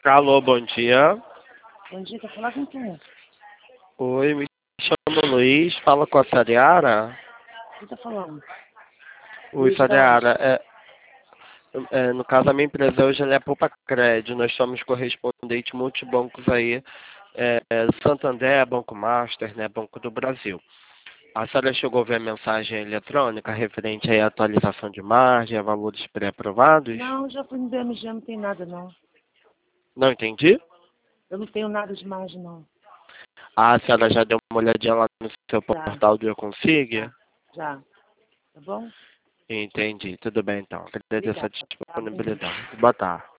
Alô, bom dia. Bom dia, tá falando com quem? Oi, me chamo Luiz, fala com a Sariara. Quem tá falando? Oi, Luiz da onde? Sariara, no caso a minha empresa hoje ela é a Poupa Cred, nós somos correspondente multibancos aí, Santander, Banco Master, né, Banco do Brasil. A senhora chegou a ver a mensagem eletrônica referente aí à atualização de margem, a valores pré-aprovados? Não, já fui no BMG, não tem nada não. Não entendi? Eu não tenho nada de margem não. A senhora já deu uma olhadinha lá no seu Já, portal do Eu Consiga? já. Tá bom? Entendi, tudo bem então. Agradeço a Obrigada. Tá, bom dia. disponibilidade. Boa tarde.